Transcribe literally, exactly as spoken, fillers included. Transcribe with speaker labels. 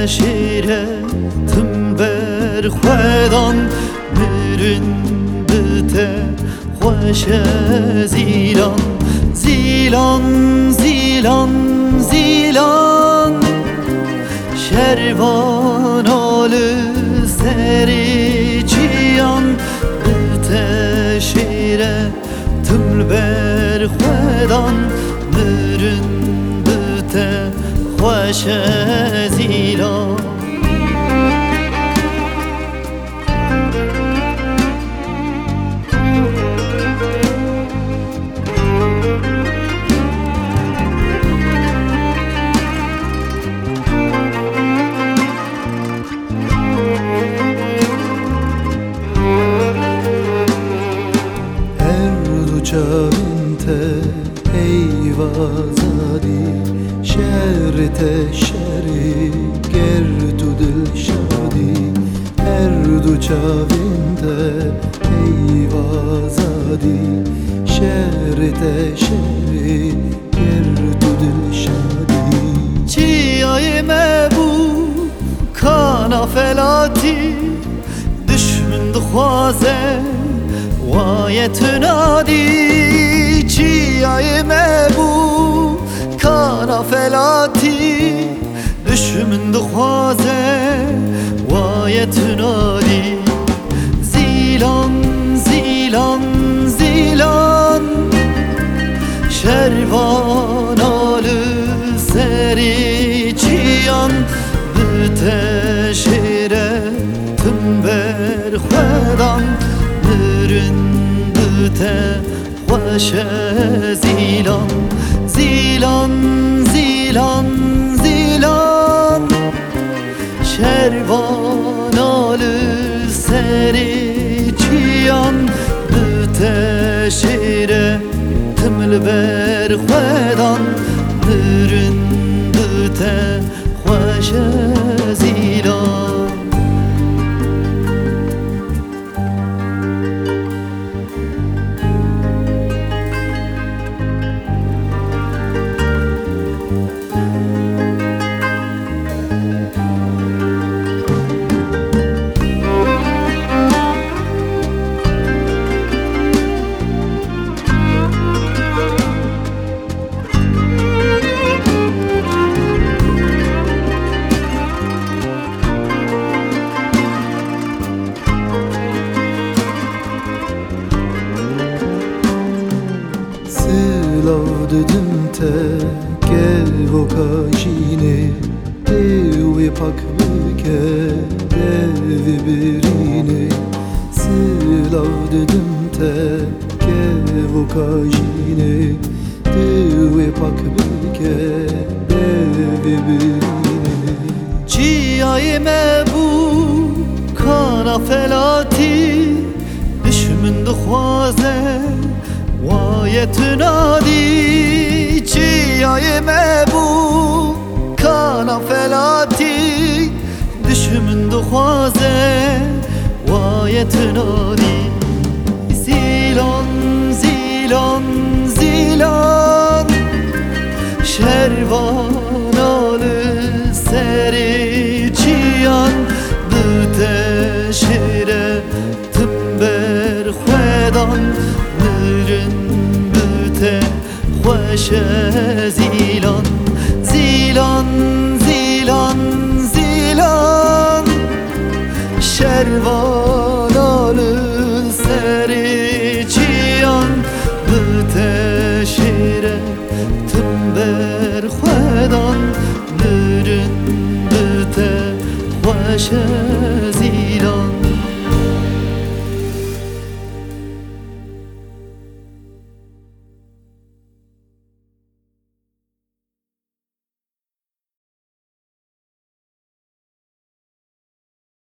Speaker 1: شیره تم بر خودان مرن بته خوش زیلان زیلان زیلان زیلان شروان آل سری چیان بته شیره تم بر خودان مرن بته خوش زیلان
Speaker 2: Çavinte eyvazadi şerite şeri gerdu dil şadi erdu çavinte eyvazadi şerite şeri gerdu dil şadi
Speaker 1: çiğay mebu kana felati düşmün duhaze وای تنادی چیای مبو کانا فلاتی دشمن دخوازه وای تنادی زیلان زیلان زیلان شروان آل سری چیان بته شیره تم بر خودان مرن بته خوش زیلان زیلان زیلان زیلان شروان آل سری چیان بته شیره تمل بر خودان مرن بته خوش زیلان
Speaker 2: Silav dedim te gevoka jine devi pak bike devi birine Silav dedim te gevoka jine devi pak bike devi birine
Speaker 1: çiğay mebu kana felati düşmün duhaze وای تنادی چیای مبو کانا فلاتی دشمن دخوازه وای تنادی زیلان زیلان زیلان شروان آل سری چیان بته شیره تم بر خودان مرن بته خوش زیلان زیلان زیلان زیلان شروان آل سری چیان بته شیره تم بر خودان مرن بته خوش زیلان